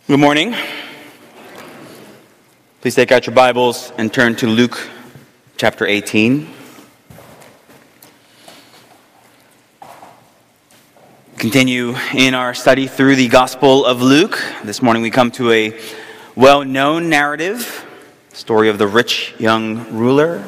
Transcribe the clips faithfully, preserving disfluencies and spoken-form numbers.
Good morning. Please take out your Bibles and turn to Luke chapter eighteen. Continue in our study through the Gospel of Luke. This morning we come to a well-known narrative, story of the rich young ruler.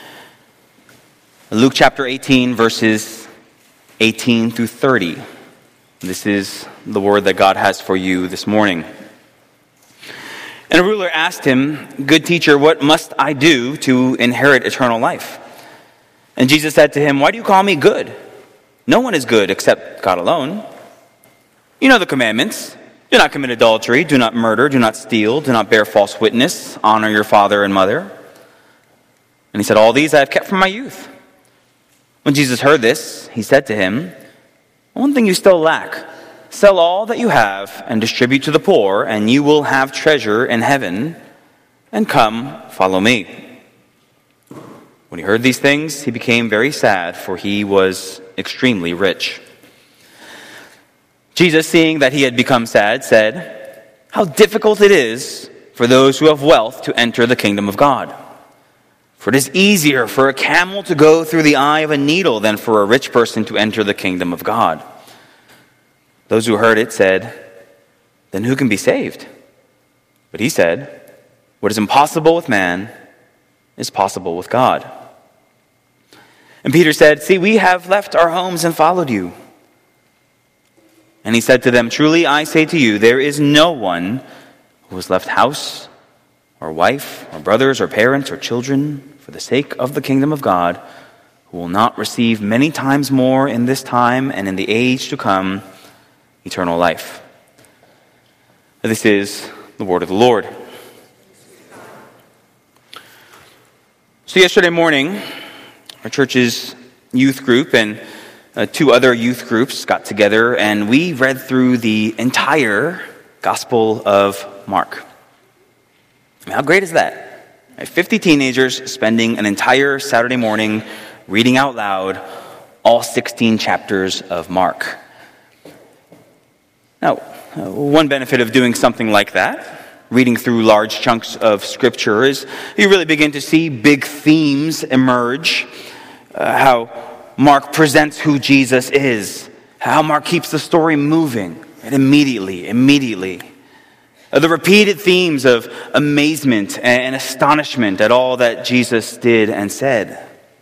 Luke chapter eighteen, verses eighteen through thirty. This is the word that God has for you this morning. And a ruler asked him, "Good teacher, what must I do to inherit eternal life?" And Jesus said to him, "Why do you call me good? No one is good except God alone. You know the commandments. Do not commit adultery, do not murder, do not steal, do not bear false witness, honor your father and mother." And he said, "All these I have kept from my youth." When Jesus heard this, he said to him, "One thing you still lack. Sell all that you have and distribute to the poor, and you will have treasure in heaven. And come, follow me." When he heard these things, he became very sad, for he was extremely rich. Jesus, seeing that he had become sad, said, "How difficult it is for those who have wealth to enter the kingdom of God. For it is easier for a camel to go through the eye of a needle than for a rich person to enter the kingdom of God." Those who heard it said, "Then who can be saved?" But he said, "What is impossible with man is possible with God." And Peter said, "See, we have left our homes and followed you." And he said to them, "Truly I say to you, there is no one who has left house or wife or brothers or parents or children for the sake of the kingdom of God who will not receive many times more in this time and in the age to come eternal life." This is the word of the Lord. So yesterday morning, our church's youth group and uh, two other youth groups got together and we read through the entire Gospel of Mark. I mean, how great is that? fifty teenagers spending an entire Saturday morning reading out loud all sixteen chapters of Mark. Now, uh, one benefit of doing something like that, reading through large chunks of Scripture, is you really begin to see big themes emerge. Uh, how Mark presents who Jesus is, how Mark keeps the story moving, and immediately, immediately. Uh, the repeated themes of amazement and astonishment at all that Jesus did and said.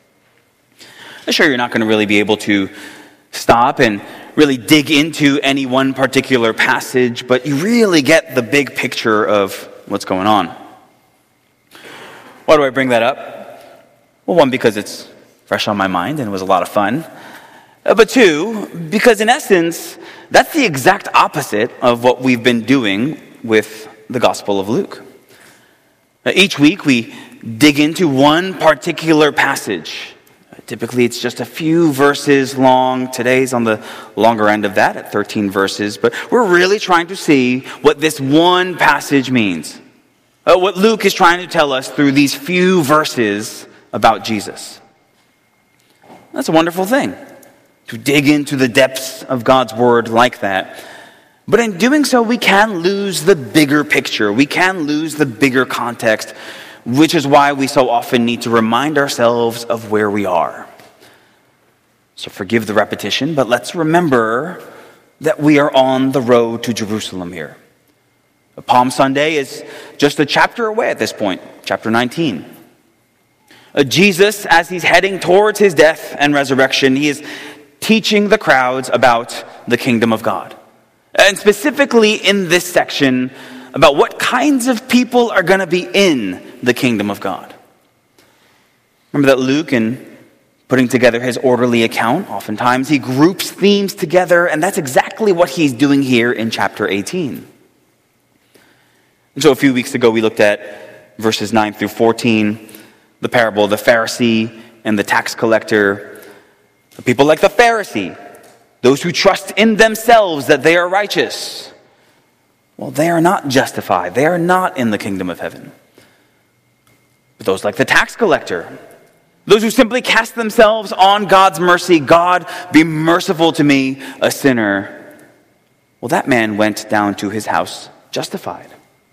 I'm sure you're not going to really be able to stop and really dig into any one particular passage, but you really get the big picture of what's going on. Why do I bring that up? Well, one, because it's fresh on my mind and it was a lot of fun. Uh, but two, because in essence, that's the exact opposite of what we've been doing with the Gospel of Luke. Uh, each week we dig into one particular passage. Typically, it's just a few verses long. Today's on the longer end of that at thirteen verses. But we're really trying to see what this one passage means. Uh, what Luke is trying to tell us through these few verses about Jesus. That's a wonderful thing, to dig into the depths of God's word like that. But in doing so, we can lose the bigger picture. We can lose the bigger context, which is why we so often need to remind ourselves of where we are. So forgive the repetition, but let's remember that we are on the road to Jerusalem here. Palm Sunday is just a chapter away at this point, chapter nineteen. Uh, Jesus, as he's heading towards his death and resurrection, he is teaching the crowds about the kingdom of God. And specifically in this section, about what kinds of people are going to be in the kingdom of God. Remember that Luke, in putting together his orderly account, oftentimes he groups themes together, and that's exactly what he's doing here in chapter eighteen. And so a few weeks ago we looked at verses nine through fourteen, the parable of the Pharisee and the tax collector. The people like the Pharisee, those who trust in themselves that they are righteous. Well, they are not justified. They are not in the kingdom of heaven. But those like the tax collector, those who simply cast themselves on God's mercy, "God, be merciful to me, a sinner." Well, that man went down to his house justified.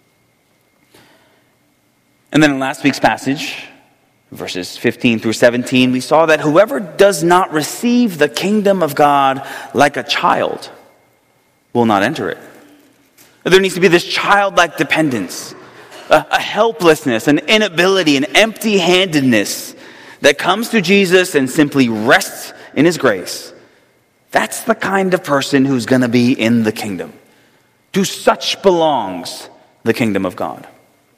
And then in last week's passage, verses fifteen through seventeen, we saw that whoever does not receive the kingdom of God like a child will not enter it. There needs to be this childlike dependence, a, a helplessness, an inability, an empty-handedness that comes to Jesus and simply rests in his grace. That's the kind of person who's going to be in the kingdom. To such belongs the kingdom of God.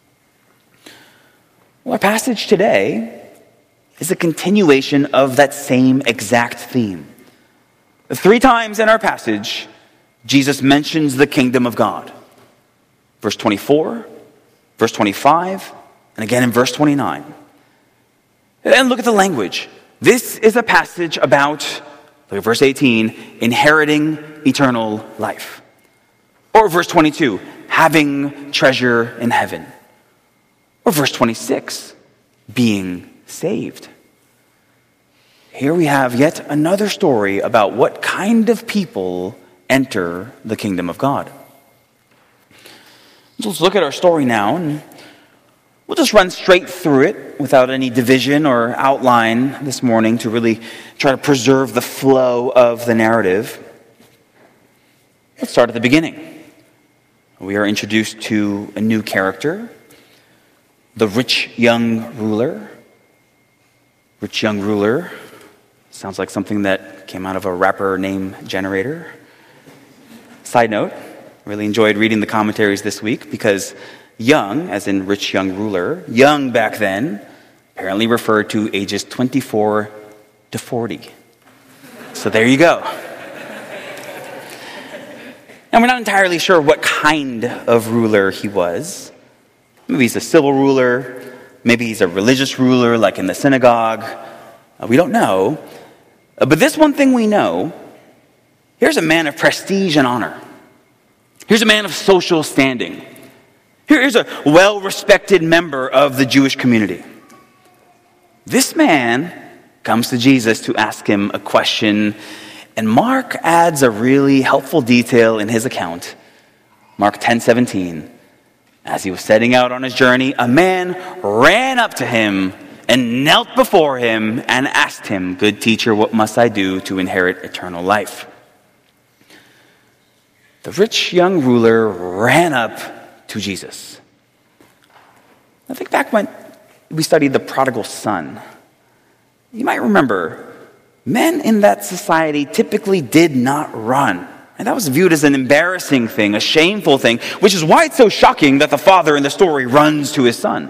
Well, our passage today is a continuation of that same exact theme. Three times in our passage, Jesus mentions the kingdom of God. Verse twenty-four, verse twenty-five, and again in verse twenty-nine. And look at the language. This is a passage about, look at verse eighteen, inheriting eternal life. Or verse twenty-two, having treasure in heaven. Or verse twenty-six, being saved. Here we have yet another story about what kind of people enter the kingdom of God. So let's look at our story now, and we'll just run straight through it without any division or outline this morning to really try to preserve the flow of the narrative. Let's start at the beginning. We are introduced to a new character, the rich young ruler. Rich young ruler sounds like something that came out of a rapper name generator. Side note, really enjoyed reading the commentaries this week because young, as in rich young ruler, young back then, apparently referred to ages twenty-four to forty. So there you go. And we're not entirely sure what kind of ruler he was. Maybe he's a civil ruler. Maybe he's a religious ruler, like in the synagogue. Uh, we don't know. Uh, but this one thing we know, here's a man of prestige and honor. Here's a man of social standing. Here's a well-respected member of the Jewish community. This man comes to Jesus to ask him a question, and Mark adds a really helpful detail in his account. Mark ten seventeen. As he was setting out on his journey, a man ran up to him and knelt before him and asked him, "Good teacher, what must I do to inherit eternal life?" The rich young ruler ran up to Jesus. I think back when we studied the prodigal son, you might remember men in that society typically did not run. And that was viewed as an embarrassing thing, a shameful thing, which is why it's so shocking that the father in the story runs to his son.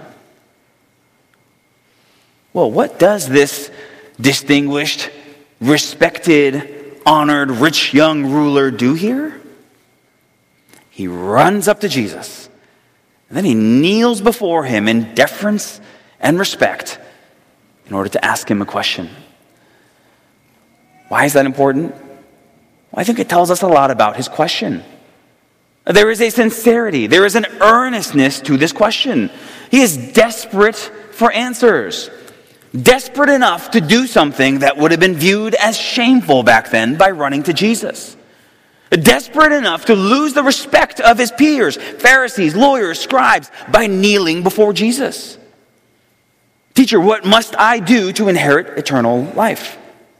Well, what does this distinguished, respected, honored, rich young ruler do here? He runs up to Jesus, and then he kneels before him in deference and respect in order to ask him a question. Why is that important? Well, I think it tells us a lot about his question. There is a sincerity, there is an earnestness to this question. He is desperate for answers. Desperate enough to do something that would have been viewed as shameful back then by running to Jesus. Desperate enough to lose the respect of his peers, Pharisees, lawyers, scribes, by kneeling before Jesus. Teacher, what must I do to inherit eternal life?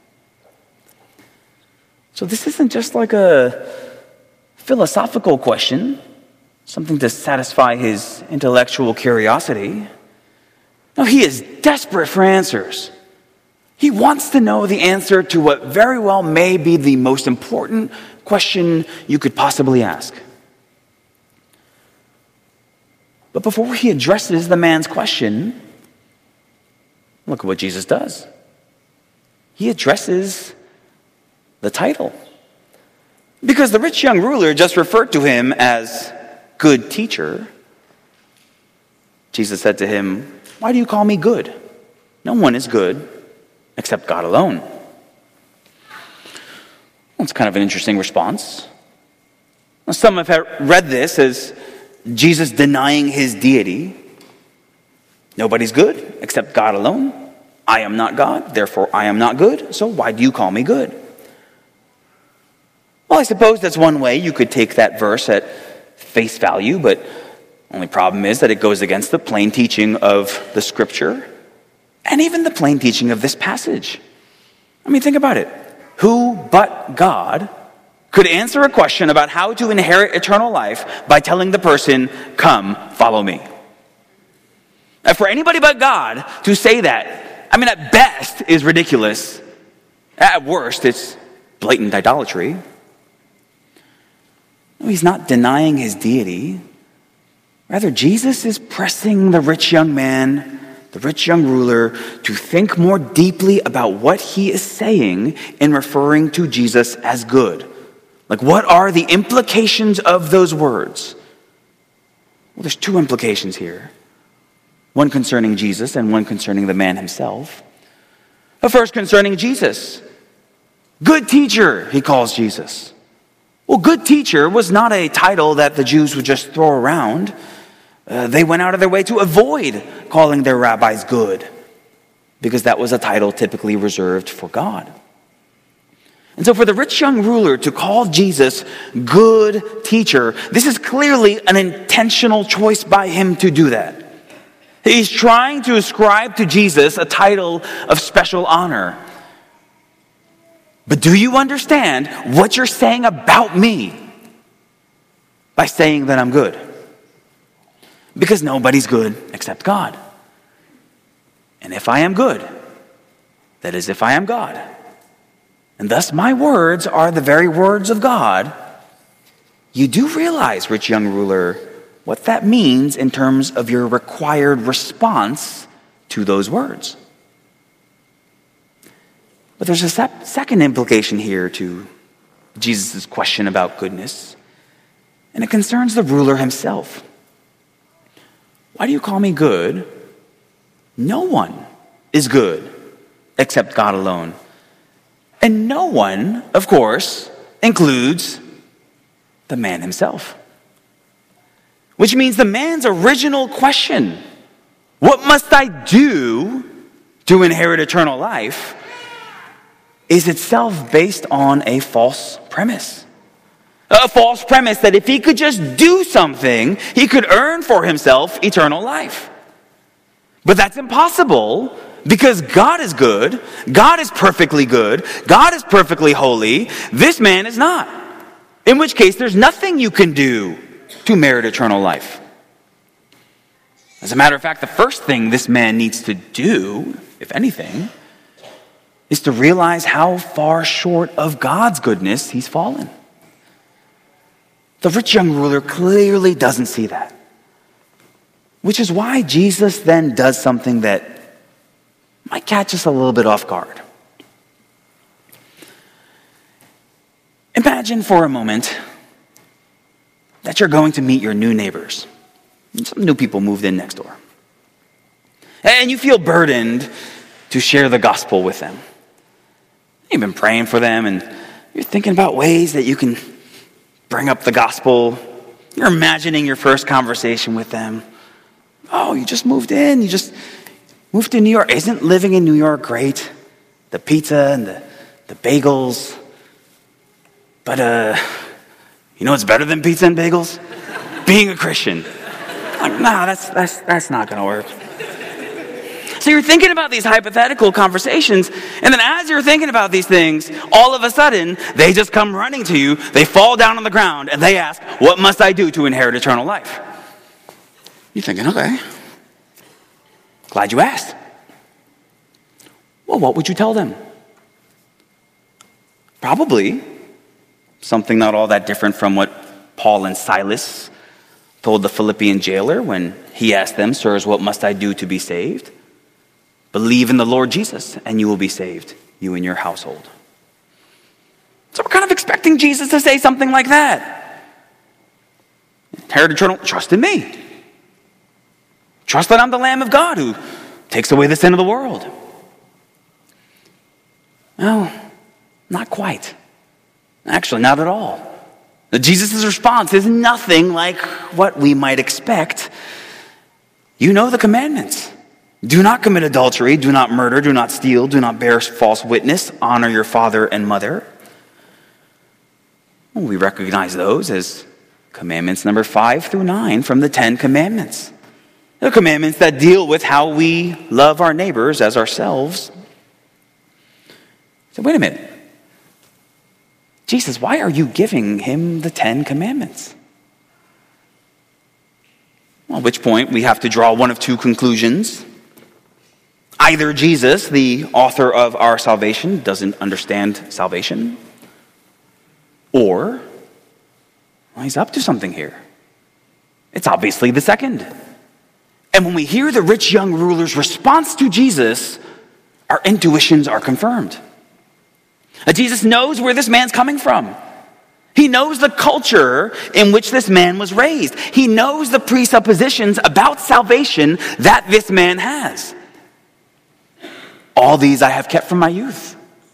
So this isn't just like a philosophical question, something to satisfy his intellectual curiosity. No, he is desperate for answers. He wants to know the answer to what very well may be the most important question you could possibly ask. But before he addresses the man's question, look at what Jesus does. He addresses the title. Because the rich young ruler just referred to him as good teacher. Jesus said to him, "Why do you call me good? No one is good except God alone." That's kind of an interesting response. Some have read this as Jesus denying his deity. Nobody's good except God alone. I am not God, therefore I am not good, so why do you call me good? Well, I suppose that's one way you could take that verse at face value, but only problem is that it goes against the plain teaching of the Scripture and even the plain teaching of this passage. I mean, think about it. Who but God could answer a question about how to inherit eternal life by telling the person, "Come, follow me"? Now, for anybody but God to say that, I mean, at best is ridiculous. At worst, it's blatant idolatry. No, he's not denying his deity. Rather, Jesus is pressing the rich young man, the rich young ruler, to think more deeply about what he is saying in referring to Jesus as good. Like, what are the implications of those words? Well, there's two implications here. One concerning Jesus and one concerning the man himself. The first concerning Jesus. Good teacher, he calls Jesus. Well, good teacher was not a title that the Jews would just throw around. Uh, they went out of their way to avoid calling their rabbis good, because that was a title typically reserved for God. And so for the rich young ruler to call Jesus good teacher, this is clearly an intentional choice by him to do that. He's trying to ascribe to Jesus a title of special honor. But do you understand what you're saying about me by saying that I'm good? Because nobody's good except God. And if I am good, that is if I am God. And thus my words are the very words of God. You do realize, rich young ruler, what that means in terms of your required response to those words. But there's a sep- second implication here to Jesus' question about goodness, and it concerns the ruler himself. Why do you call me good? No one is good except God alone. And no one, of course, includes the man himself. Which means the man's original question, what must I do to inherit eternal life, is itself based on a false premise. A false premise that if he could just do something, he could earn for himself eternal life. But that's impossible because God is good, God is perfectly good, God is perfectly holy, this man is not. In which case, there's nothing you can do to merit eternal life. As a matter of fact, the first thing this man needs to do, if anything, is to realize how far short of God's goodness he's fallen. The rich young ruler clearly doesn't see that. Which is why Jesus then does something that might catch us a little bit off guard. Imagine for a moment that you're going to meet your new neighbors. Some new people moved in next door. And you feel burdened to share the gospel with them. You've been praying for them and you're thinking about ways that you can bring up the gospel. You're imagining your first conversation with them. Oh, you just moved in. You just moved to New York. Isn't living in New York great? The pizza and the, the bagels. But, uh, you know what's better than pizza and bagels? Being a Christian. Like, nah, that's, that's, that's not going to work. So you're thinking about these hypothetical conversations, and then as you're thinking about these things, all of a sudden, they just come running to you, they fall down on the ground, and they ask, what must I do to inherit eternal life? You're thinking, okay, glad you asked. Well, what would you tell them? Probably something not all that different from what Paul and Silas told the Philippian jailer when he asked them, sirs, what must I do to be saved? Believe in the Lord Jesus, and you will be saved, you and your household. So we're kind of expecting Jesus to say something like that. Inherit eternal, trust in me. Trust that I'm the Lamb of God who takes away the sin of the world. No, not quite. Actually, not at all. Jesus' response is nothing like what we might expect. You know the commandments. Do not commit adultery, do not murder, do not steal, do not bear false witness, honor your father and mother. Well, we recognize those as Commandments number five through nine from the Ten Commandments. The commandments that deal with how we love our neighbors as ourselves. So wait a minute. Jesus, why are you giving him the Ten Commandments? Well, at which point we have to draw one of two conclusions. Either Jesus, the author of our salvation, doesn't understand salvation, or well, he's up to something here. It's obviously the second. And when we hear the rich young ruler's response to Jesus, our intuitions are confirmed. Now, Jesus knows where this man's coming from. He knows the culture in which this man was raised. He knows the presuppositions about salvation that this man has. All these I have kept from my youth.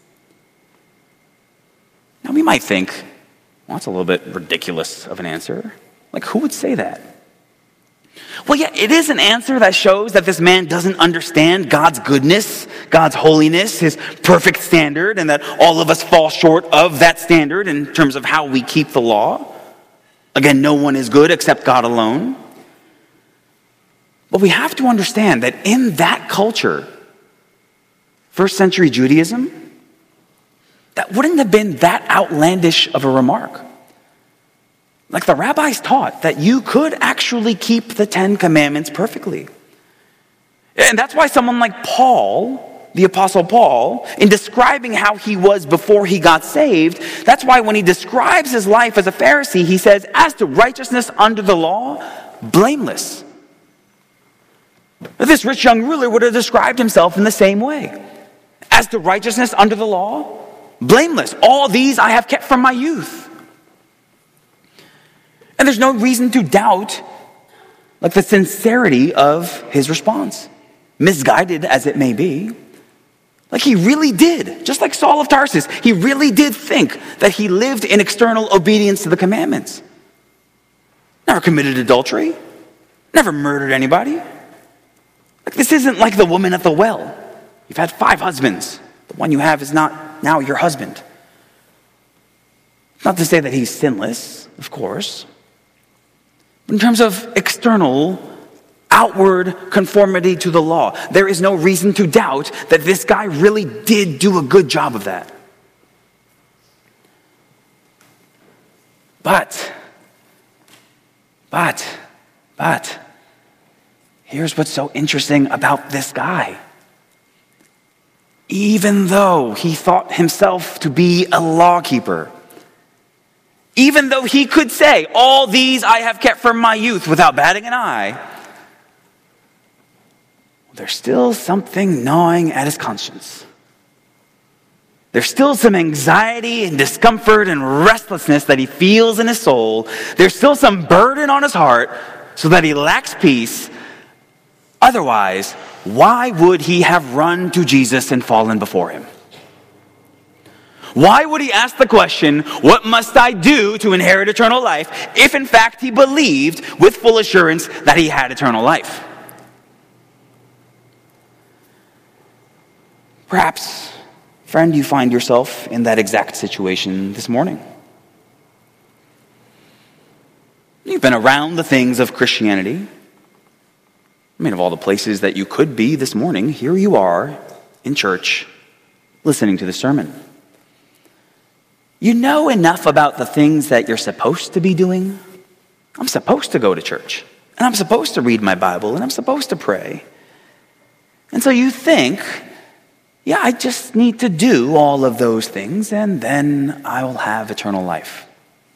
Now we might think, well, that's a little bit ridiculous of an answer. Like, who would say that? Well, yeah, it is an answer that shows that this man doesn't understand God's goodness, God's holiness, his perfect standard, and that all of us fall short of that standard in terms of how we keep the law. Again, no one is good except God alone. But we have to understand that in that culture, first century Judaism, that wouldn't have been that outlandish of a remark. Like the rabbis taught that you could actually keep the Ten Commandments perfectly. And that's why someone like Paul, the Apostle Paul, in describing how he was before he got saved, that's why when he describes his life as a Pharisee, he says, as to righteousness under the law, blameless. This rich young ruler would have described himself in the same way. As to righteousness under the law, blameless. All these I have kept from my youth. And there's no reason to doubt like the sincerity of his response, misguided as it may be. Like he really did, just like Saul of Tarsus, he really did think that he lived in external obedience to the commandments. Never committed adultery, never murdered anybody. Like this isn't like the woman at the well. You've had five husbands. The one you have is not now your husband. Not to say that he's sinless, of course. But in terms of external, outward conformity to the law, there is no reason to doubt that this guy really did do a good job of that. But, but, but, here's what's so interesting about this guy. Even though he thought himself to be a lawkeeper, even though he could say, all these I have kept from my youth without batting an eye, there's still something gnawing at his conscience. There's still some anxiety and discomfort and restlessness that he feels in his soul. There's still some burden on his heart so that he lacks peace. Otherwise, why would he have run to Jesus and fallen before him? Why would he ask the question, what must I do to inherit eternal life, if in fact he believed with full assurance that he had eternal life? Perhaps, friend, you find yourself in that exact situation this morning. You've been around the things of Christianity. I mean, of all the places that you could be this morning, here you are in church listening to the sermon. You know enough about the things that you're supposed to be doing. I'm supposed to go to church, and I'm supposed to read my Bible, and I'm supposed to pray. And so you think, yeah, I just need to do all of those things, and then I will have eternal life.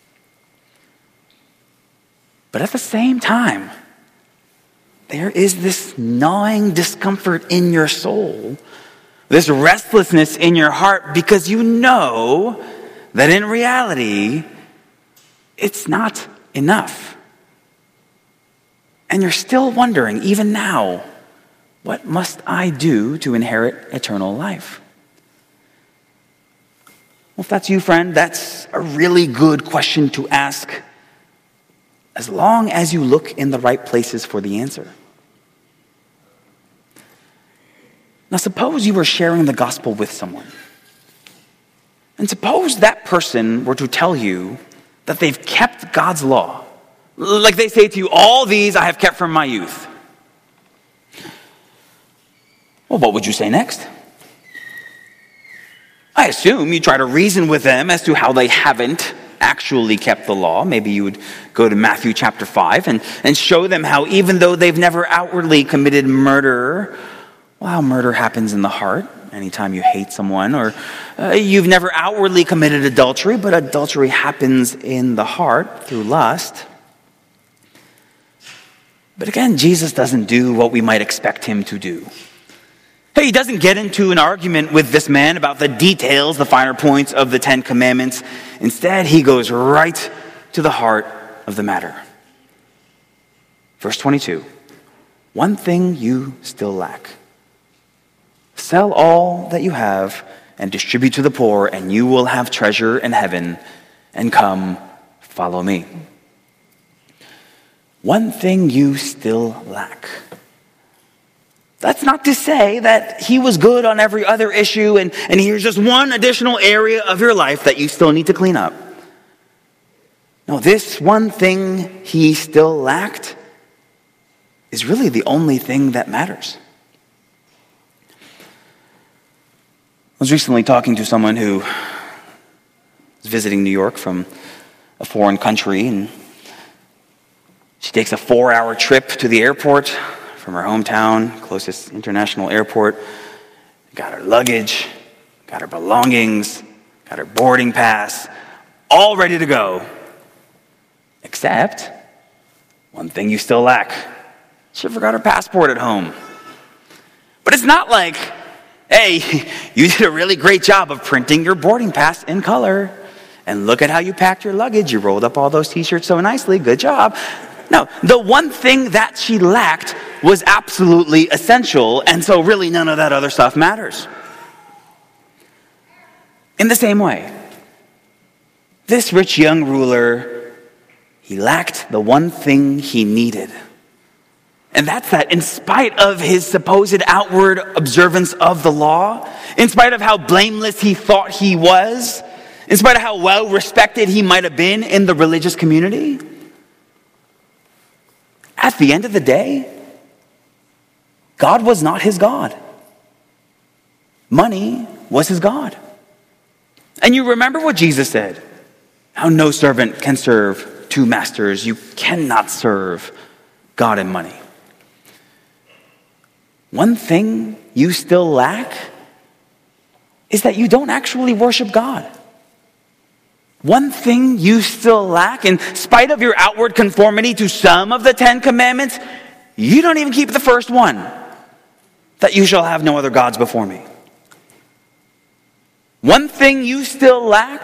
But at the same time, there is this gnawing discomfort in your soul, this restlessness in your heart, because you know that in reality, it's not enough. And you're still wondering, even now, what must I do to inherit eternal life? Well, if that's you, friend, that's a really good question to ask, as long as you look in the right places for the answer. Now, suppose you were sharing the gospel with someone. And suppose that person were to tell you that they've kept God's law, Like they say to you, all these I have kept from my youth. Well, what would you say next? I assume you try to reason with them as to how they haven't actually kept the law. Maybe you would go to Matthew chapter five and, and show them how even though they've never outwardly committed murder, well, how murder happens in the heart anytime you hate someone, or uh, you've never outwardly committed adultery, but adultery happens in the heart through lust. But again, Jesus doesn't do what we might expect him to do. Hey, he doesn't get into an argument with this man about the details, the finer points of the Ten Commandments. Instead, he goes right to the heart of the matter. Verse twenty-two, one thing you still lack. Sell all that you have and distribute to the poor, and you will have treasure in heaven, and come, follow me. One thing you still lack. That's not to say that he was good on every other issue and, and here's just one additional area of your life that you still need to clean up. No, this one thing he still lacked is really the only thing that matters. I was recently talking to someone who was visiting New York from a foreign country, and she takes a four-hour trip to the airport from her hometown, closest international airport. Got her luggage, got her belongings, got her boarding pass, all ready to go. Except, one thing you still lack. She forgot her passport at home. But it's not like, hey, you did a really great job of printing your boarding pass in color. And look at how you packed your luggage. You rolled up all those t-shirts so nicely. Good job. No, the one thing that she lacked was absolutely essential, and so really none of that other stuff matters. In the same way, this rich young ruler, he lacked the one thing he needed. And that's that in spite of his supposed outward observance of the law, in spite of how blameless he thought he was, in spite of how well respected he might have been in the religious community, at the end of the day, God was not his God. Money was his God. And you remember what Jesus said, how no servant can serve two masters. You cannot serve God and money. One thing you still lack is that you don't actually worship God. One thing you still lack, in spite of your outward conformity to some of the Ten Commandments, you don't even keep the first one, that you shall have no other gods before me. One thing you still lack,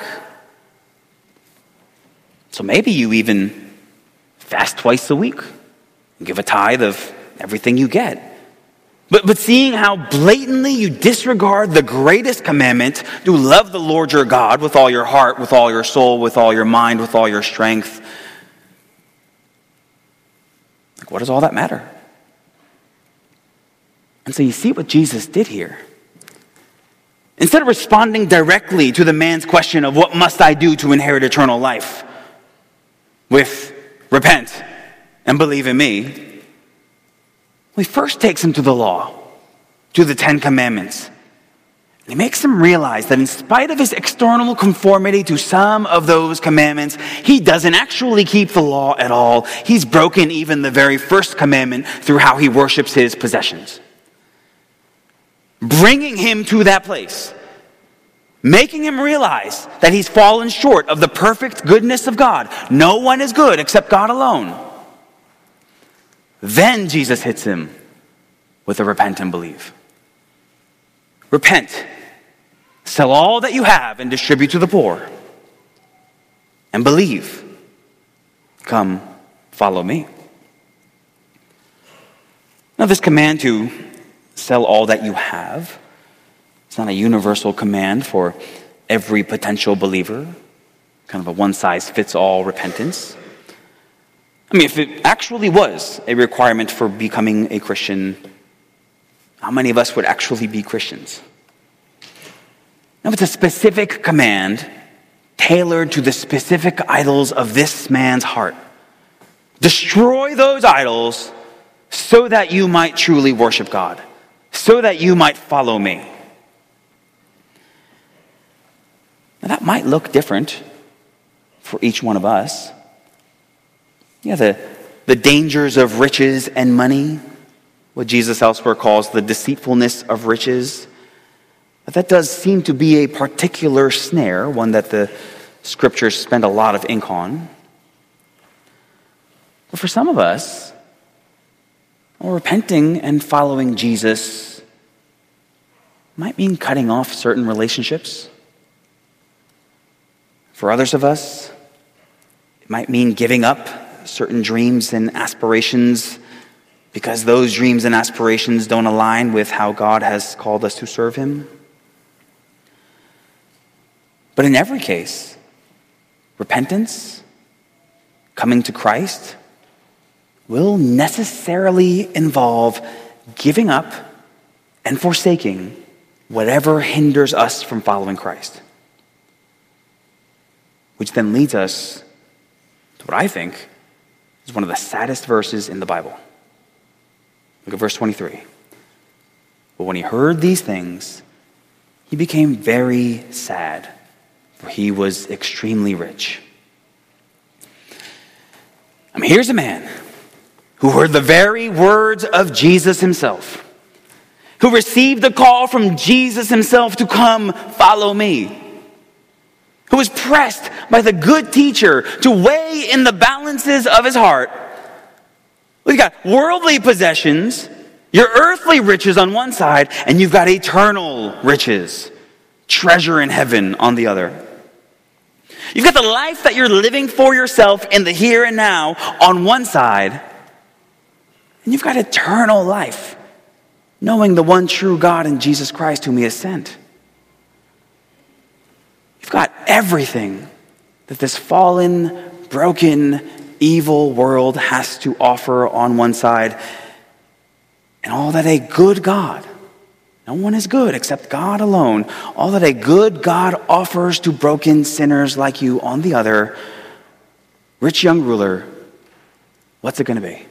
so maybe you even fast twice a week and give a tithe of everything you get. But, but seeing how blatantly you disregard the greatest commandment to love the Lord your God with all your heart, with all your soul, with all your mind, with all your strength, like, what does all that matter? And so you see what Jesus did here. Instead of responding directly to the man's question of what must I do to inherit eternal life with repent and believe in me, he first takes him to the law, to the Ten Commandments. And he makes him realize that in spite of his external conformity to some of those commandments, he doesn't actually keep the law at all. He's broken even the very first commandment through how he worships his possessions. Bringing him to that place, making him realize that he's fallen short of the perfect goodness of God. No one is good except God alone. Then Jesus hits him with a repent and believe. Repent. Sell all that you have and distribute to the poor. And believe. Come, follow me. Now, this command to sell all that you have, it's not a universal command for every potential believer, kind of a one-size-fits-all repentance. I mean, if it actually was a requirement for becoming a Christian, how many of us would actually be Christians? Now, it's a specific command tailored to the specific idols of this man's heart. Destroy those idols so that you might truly worship God, so that you might follow me. Now that might look different for each one of us. Yeah, the, the dangers of riches and money, what Jesus elsewhere calls the deceitfulness of riches. But that does seem to be a particular snare, one that the scriptures spend a lot of ink on. But for some of us, well, repenting and following Jesus might mean cutting off certain relationships. For others of us, it might mean giving up certain dreams and aspirations because those dreams and aspirations don't align with how God has called us to serve him. But in every case, repentance, coming to Christ, will necessarily involve giving up and forsaking whatever hinders us from following Christ. Which then leads us to what I think is one of the saddest verses in the Bible. Look at verse twenty-three. But when he heard these things, he became very sad, for he was extremely rich. I mean, here's a man who heard the very words of Jesus himself, who received the call from Jesus himself to come follow me, who was pressed by the good teacher to weigh in the balances of his heart. Well, you got worldly possessions, your earthly riches on one side, and you've got eternal riches, treasure in heaven on the other. You've got the life that you're living for yourself in the here and now on one side, and you've got eternal life, knowing the one true God and Jesus Christ whom he has sent. You've got everything that this fallen, broken, evil world has to offer on one side, and all that a good God, no one is good except God alone, all that a good God offers to broken sinners like you on the other. Rich young ruler, what's it going to be?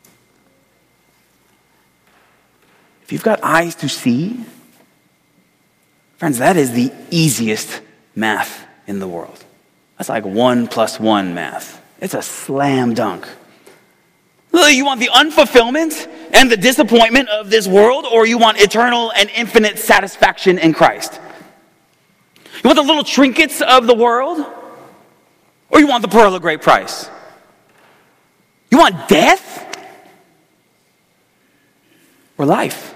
If you've got eyes to see, friends, that is the easiest math in the world. That's like one plus one math. It's a slam dunk. You want the unfulfillment and the disappointment of this world, or you want eternal and infinite satisfaction in Christ? You want the little trinkets of the world, or you want the pearl of great price? You want death or life?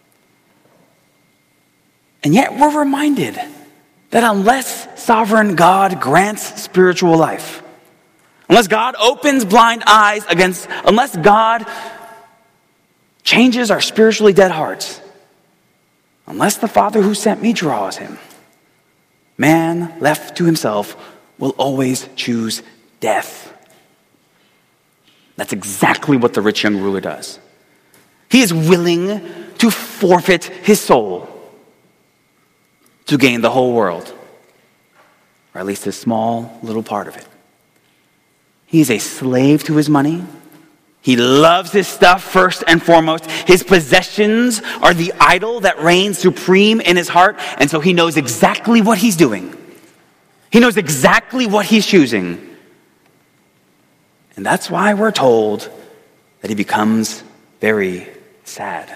And yet we're reminded that unless sovereign God grants spiritual life, unless God opens blind eyes against, unless God changes our spiritually dead hearts, unless the Father who sent me draws him, man left to himself will always choose death. That's exactly what the rich young ruler does. He is willing to forfeit his soul to gain the whole world, or at least a small little part of it. He's a slave to his money. He loves his stuff first and foremost. His possessions are the idol that reigns supreme in his heart, and so he knows exactly what he's doing. He knows exactly what he's choosing. And that's why we're told that he becomes very sad.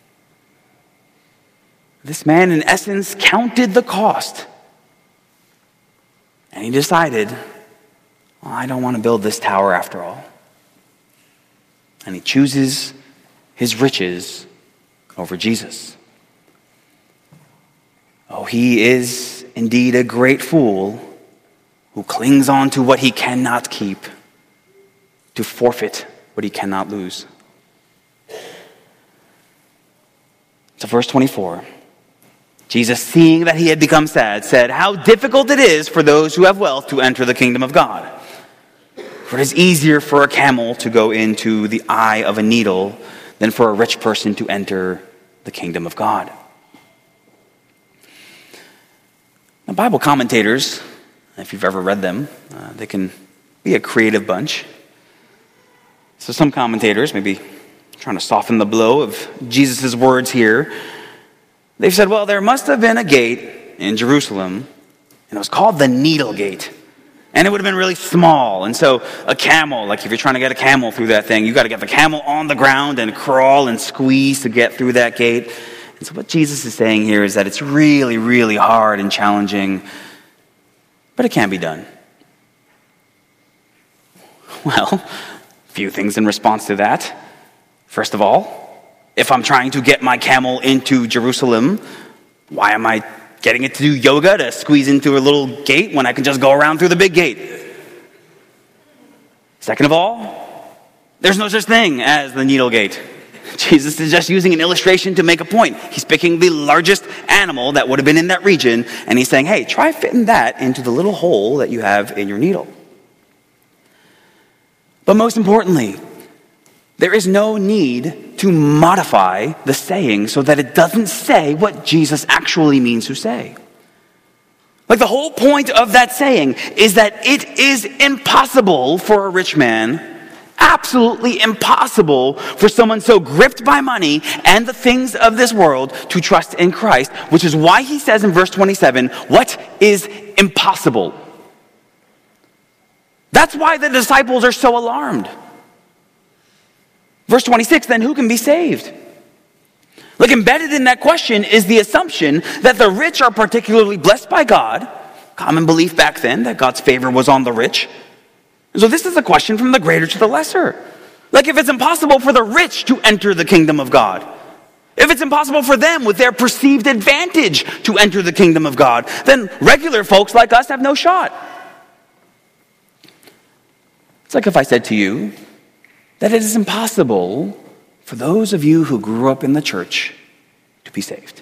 This man, in essence, counted the cost, and he decided, well, I don't want to build this tower after all. And he chooses his riches over Jesus. Oh, he is indeed a great fool who clings on to what he cannot keep to forfeit what he cannot lose. So verse twenty-four, Jesus, seeing that he had become sad, said, how difficult it is for those who have wealth to enter the kingdom of God. For it is easier for a camel to go into the eye of a needle than for a rich person to enter the kingdom of God. Now, Bible commentators, if you've ever read them, uh, they can be a creative bunch. So some commentators, maybe trying to soften the blow of Jesus' words here, they've said, well, there must have been a gate in Jerusalem, and it was called the Needle Gate. And it would have been really small. And so a camel, like if you're trying to get a camel through that thing, you got to get the camel on the ground and crawl and squeeze to get through that gate. And so what Jesus is saying here is that it's really, really hard and challenging, but it can be done. Well, a few things in response to that. First of all, if I'm trying to get my camel into Jerusalem, why am I getting it to do yoga to squeeze into a little gate when I can just go around through the big gate? Second of all, there's no such thing as the needle gate. Jesus is just using an illustration to make a point. He's picking the largest animal that would have been in that region, and he's saying, hey, try fitting that into the little hole that you have in your needle. But most importantly, there is no need to modify the saying so that it doesn't say what Jesus actually means to say. Like the whole point of that saying is that it is impossible for a rich man, absolutely impossible for someone so gripped by money and the things of this world to trust in Christ, which is why he says in verse twenty-seven, what is impossible? That's why the disciples are so alarmed. Verse twenty-six, then who can be saved? Like embedded in that question is the assumption that the rich are particularly blessed by God. Common belief back then that God's favor was on the rich. So this is a question from the greater to the lesser. Like if it's impossible for the rich to enter the kingdom of God, if it's impossible for them with their perceived advantage to enter the kingdom of God, then regular folks like us have no shot. It's like if I said to you that it is impossible for those of you who grew up in the church to be saved.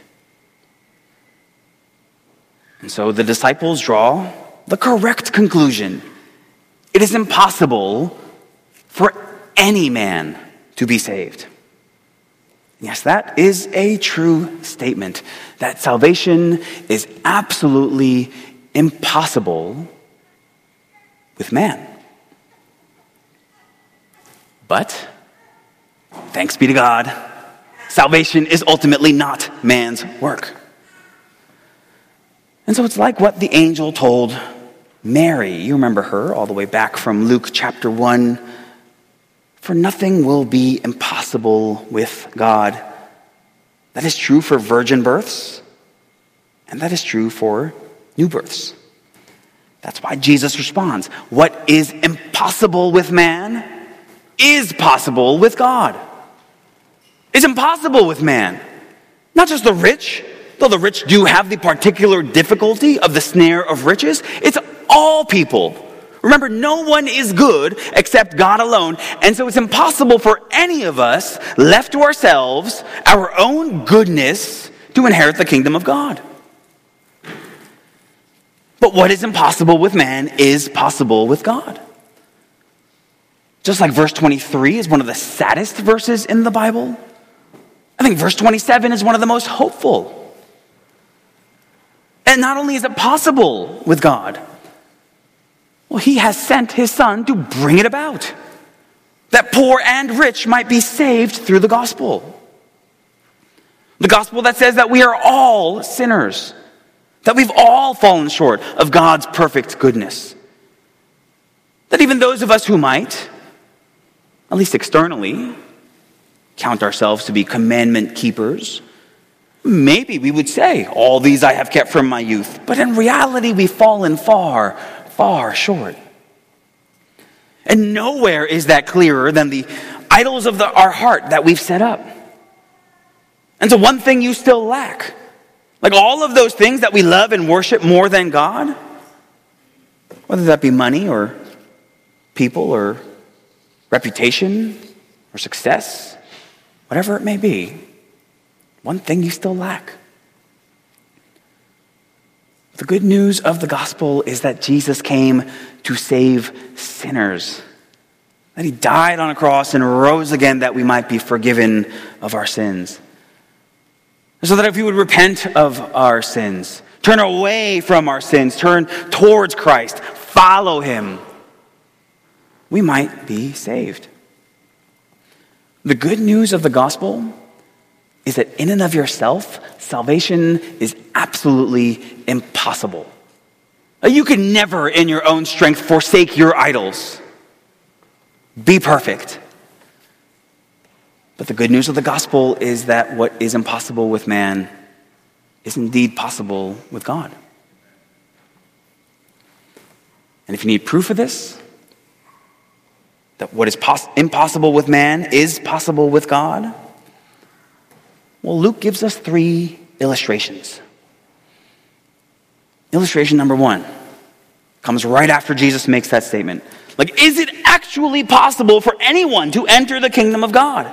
And so the disciples draw the correct conclusion. It is impossible for any man to be saved. Yes, that is a true statement, that salvation is absolutely impossible with man. But, thanks be to God, salvation is ultimately not man's work. And so it's like what the angel told Mary. You remember her all the way back from Luke chapter one. For nothing will be impossible with God. That is true for virgin births, and that is true for new births. That's why Jesus responds, what is impossible with man is possible with God. It's impossible with man. Not just the rich, though the rich do have the particular difficulty of the snare of riches. It's all people. Remember, no one is good except God alone. And so it's impossible for any of us, left to ourselves, our own goodness, to inherit the kingdom of God. But what is impossible with man is possible with God. Just like verse twenty-three is one of the saddest verses in the Bible, I think verse twenty-seven is one of the most hopeful. And not only is it possible with God, well, he has sent his son to bring it about, that poor and rich might be saved through the gospel. The gospel that says that we are all sinners, that we've all fallen short of God's perfect goodness. That even those of us who might, at least externally, count ourselves to be commandment keepers, maybe we would say, all these I have kept from my youth. But in reality, we've fallen far, far short. And nowhere is that clearer than the idols of the, our heart that we've set up. And so one thing you still lack, like all of those things that we love and worship more than God, whether that be money or people or reputation or success, whatever it may be, one thing you still lack. The good news of the gospel is that Jesus came to save sinners, that he died on a cross and rose again that we might be forgiven of our sins. So that if we would repent of our sins, turn away from our sins, turn towards Christ, follow him, we might be saved. The good news of the gospel is that in and of yourself, salvation is absolutely impossible. You can never, in your own strength, forsake your idols. Be perfect. But the good news of the gospel is that what is impossible with man is indeed possible with God. And if you need proof of this, that what is pos- impossible with man is possible with God, well, Luke gives us three illustrations. Illustration number one comes right after Jesus makes that statement. Like, is it actually possible for anyone to enter the kingdom of God?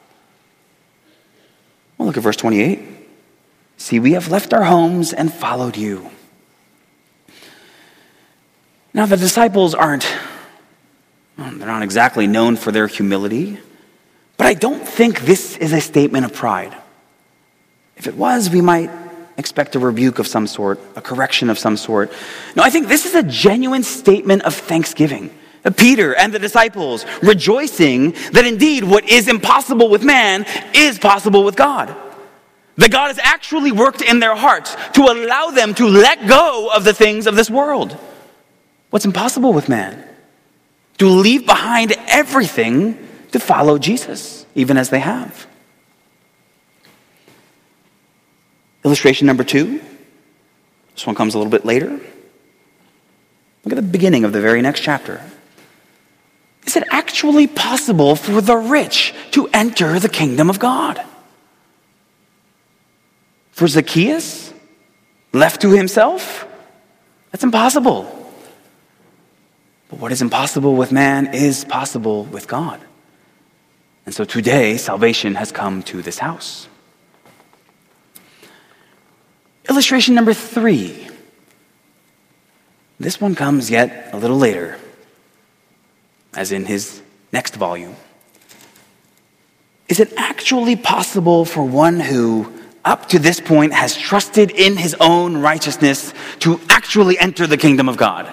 Well, look at verse twenty-eight. See, we have left our homes and followed you. Now, the disciples aren't, well, they're not exactly known for their humility, but I don't think this is a statement of pride. If it was, we might expect a rebuke of some sort, a correction of some sort. No, I think this is a genuine statement of thanksgiving. Peter and the disciples rejoicing that indeed what is impossible with man is possible with God. That God has actually worked in their hearts to allow them to let go of the things of this world. What's impossible with man? To leave behind everything to follow Jesus, even as they have. Illustration number two. This one comes a little bit later. Look at the beginning of the very next chapter. Is it actually possible for the rich to enter the kingdom of God? For Zacchaeus, left to himself, that's impossible. But what is impossible with man is possible with God. And so today, salvation has come to this house. Illustration number three. This one comes yet a little later, as in his next volume. Is it actually possible for one who, up to this point, has trusted in his own righteousness to actually enter the kingdom of God?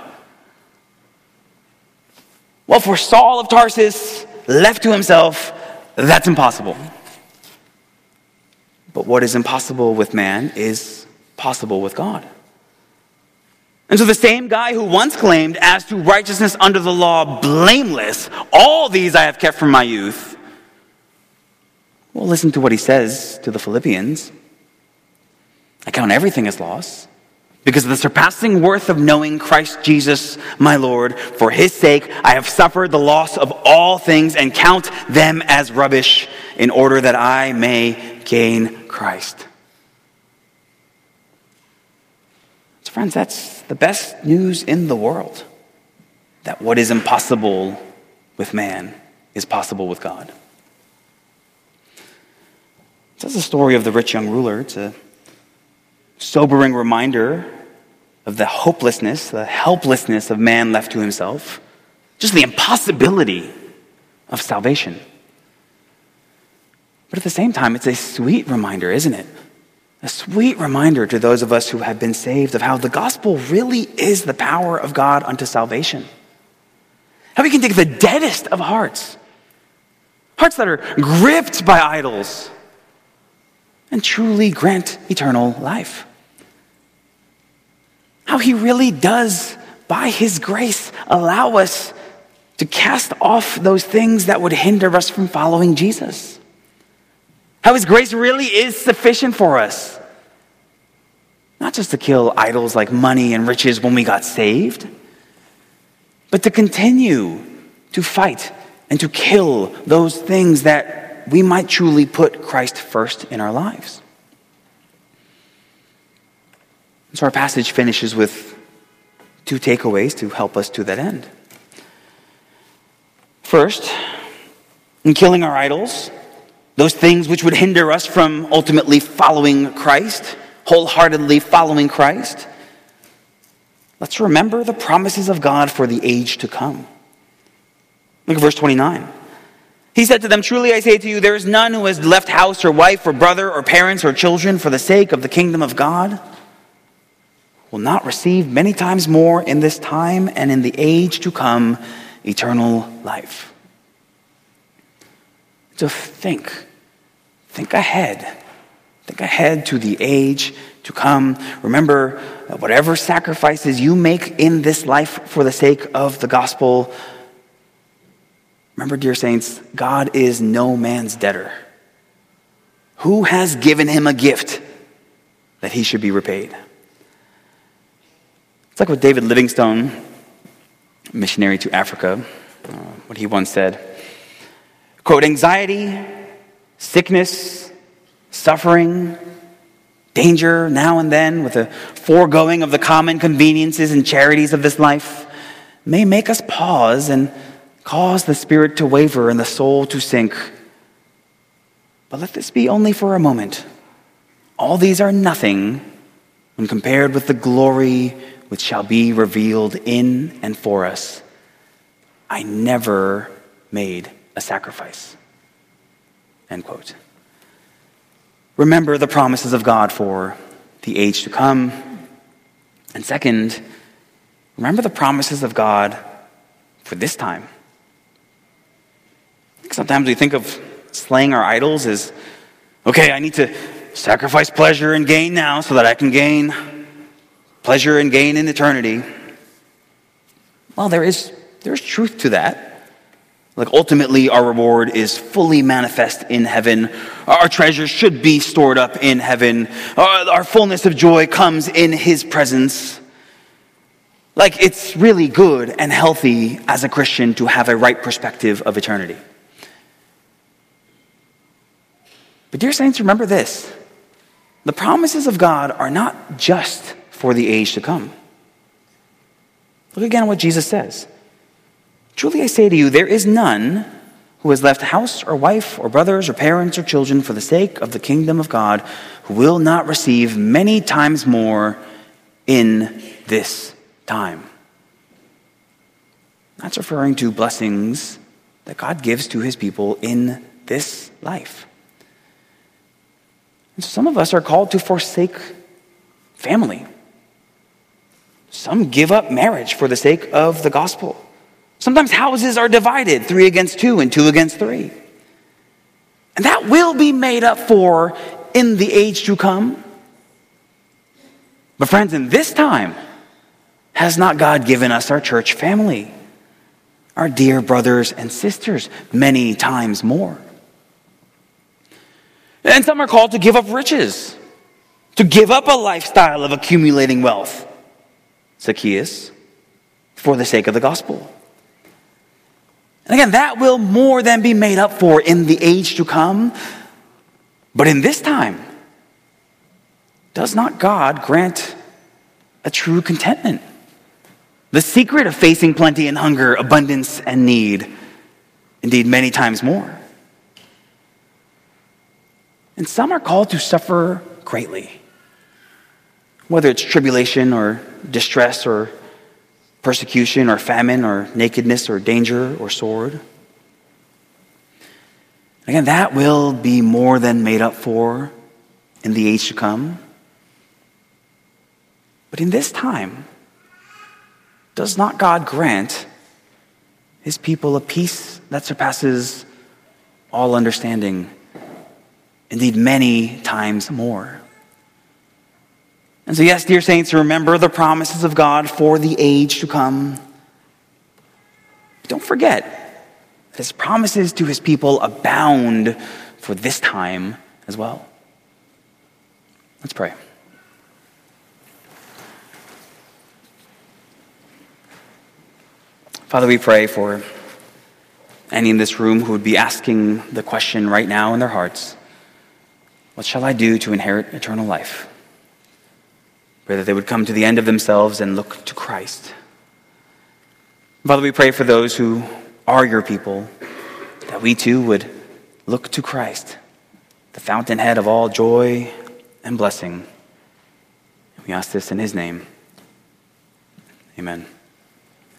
Well, for Saul of Tarsus, left to himself, that's impossible. But what is impossible with man is possible with God. And so the same guy who once claimed as to righteousness under the law, blameless, all these I have kept from my youth. Well, listen to what he says to the Philippians. I count everything as loss because of the surpassing worth of knowing Christ Jesus, my Lord. For his sake, I have suffered the loss of all things and count them as rubbish in order that I may gain Christ. So friends, that's the best news in the world. That what is impossible with man is possible with God. That's the story of the rich young ruler. It's a sobering reminder of the hopelessness, the helplessness of man left to himself. Just the impossibility of salvation. But at the same time, it's a sweet reminder, isn't it? A sweet reminder to those of us who have been saved of how the gospel really is the power of God unto salvation. How we can take the deadest of hearts, hearts that are gripped by idols, and truly grant eternal life. How he really does, by his grace, allow us to cast off those things that would hinder us from following Jesus. How his grace really is sufficient for us. Not just to kill idols like money and riches when we got saved, but to continue to fight and to kill those things that we might truly put Christ first in our lives. So our passage finishes with two takeaways to help us to that end. First, in killing our idols, those things which would hinder us from ultimately following Christ, wholeheartedly following Christ, let's remember the promises of God for the age to come. Look at verse twenty-nine. He said to them, truly I say to you, there is none who has left house or wife or brother or parents or children for the sake of the kingdom of God will not receive many times more in this time and in the age to come eternal life. So think. Think ahead. Think ahead to the age to come. Remember that whatever sacrifices you make in this life for the sake of the gospel, remember, dear saints, God is no man's debtor. Who has given him a gift that he should be repaid? It's like what David Livingstone, missionary to Africa, uh, what he once said. Quote, anxiety, sickness, suffering, danger now and then with the foregoing of the common conveniences and charities of this life may make us pause and cause the spirit to waver and the soul to sink. But let this be only for a moment. All these are nothing when compared with the glory which shall be revealed in and for us. I never made a sacrifice. End quote. Remember the promises of God for the age to come. And second, remember the promises of God for this time. Sometimes we think of slaying our idols as, okay, I need to sacrifice pleasure and gain now so that I can gain pleasure and gain in eternity. Well, there is there's truth to that. Like ultimately our reward is fully manifest in heaven. Our treasures should be stored up in heaven. Our, our fullness of joy comes in his presence. Like it's really good and healthy as a Christian to have a right perspective of eternity. But dear saints, remember this. The promises of God are not just for the age to come. Look again at what Jesus says. Truly I say to you, there is none who has left house or wife or brothers or parents or children for the sake of the kingdom of God who will not receive many times more in this time. That's referring to blessings that God gives to his people in this life. And some of us are called to forsake family. Some give up marriage for the sake of the gospel. Sometimes houses are divided, three against two and two against three. And that will be made up for in the age to come. But friends, in this time, has not God given us our church family, our dear brothers and sisters, many times more? And some are called to give up riches, to give up a lifestyle of accumulating wealth. Zacchaeus, for the sake of the gospel. And again, that will more than be made up for in the age to come. But in this time, does not God grant a true contentment? The secret of facing plenty and hunger, abundance and need, indeed many times more. And some are called to suffer greatly, whether it's tribulation or distress or persecution or famine or nakedness or danger or sword. Again, that will be more than made up for in the age to come. But in this time, does not God grant his people a peace that surpasses all understanding, indeed many times more? And so yes, dear saints, remember the promises of God for the age to come. But don't forget that his promises to his people abound for this time as well. Let's pray. Father, we pray for any in this room who would be asking the question right now in their hearts, what shall I do to inherit eternal life? Pray that they would come to the end of themselves and look to Christ. Father, we pray for those who are your people, that we too would look to Christ, the fountainhead of all joy and blessing. We ask this in his name. Amen.